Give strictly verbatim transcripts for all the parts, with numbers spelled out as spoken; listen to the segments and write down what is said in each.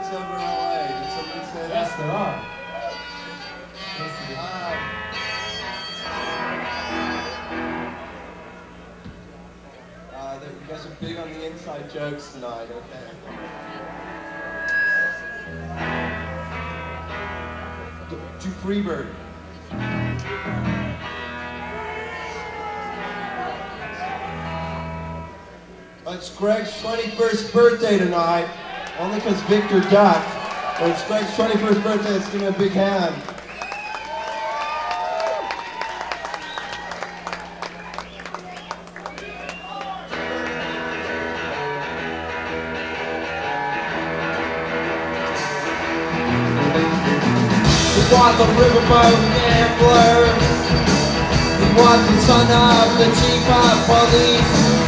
bands over in L A. Did somebody say that? Yes, there are. Uh, uh, you guys are big on the inside jokes tonight, okay. Do Freebird. It's Greg's twenty-first birthday tonight, only because Victor ducked. But it's Greg's twenty-first birthday, let's give him a big hand. He was a riverboat gambler. He was the son of the chief of police.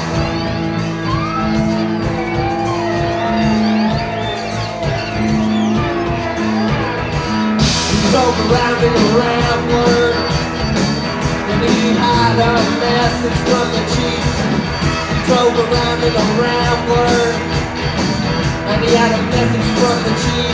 Drove around in a Rambler, and he had a message from the chief. He drove around in a Rambler, and he had a message from the chief.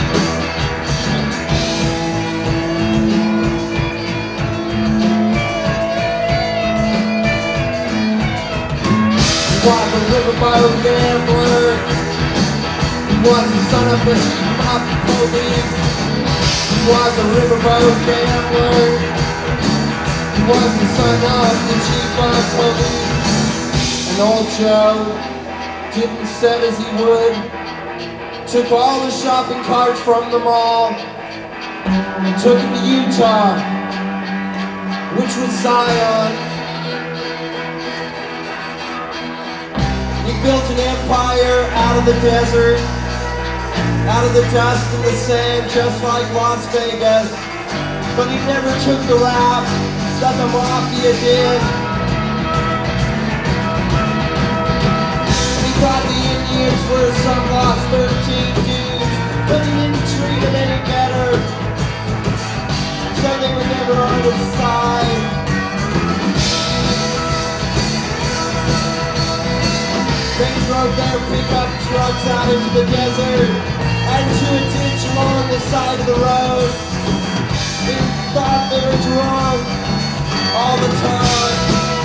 He was a riverboat gambler. He was the son of the chief of police. He was a riverboat gambler. He was the son of the chief of police. And old Joe didn't said as he would. Took all the shopping carts from the mall and took him to Utah, which was Zion. He built an empire out of the desert, out of the dust and the sand, just like Las Vegas. But he never took the rap that the mafia did. He thought the Indians were some lost thirteen dudes, but he didn't treat them any better, so they were never on his side. They drove their pickup trucks out into the desert and to a ditch along the side of the road. They thought they were drunk all the time.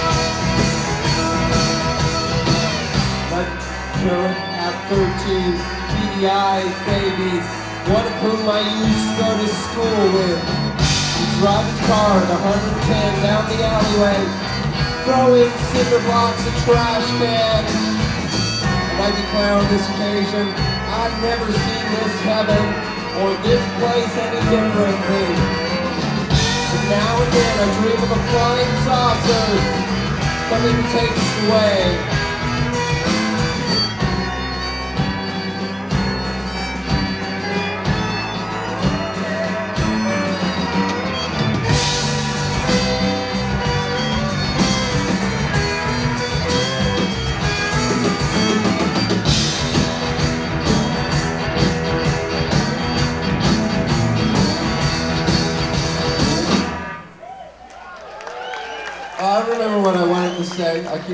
But Kurt had thirteen P D I babies, one of whom I used to go to school with. He'd drive his car at one hundred ten down the alleyway, throwing cinder blocks and trash cans. I declare on this occasion, I've never seen this heaven or this place any differently. But now and then I dream of a flying saucer coming to take us away.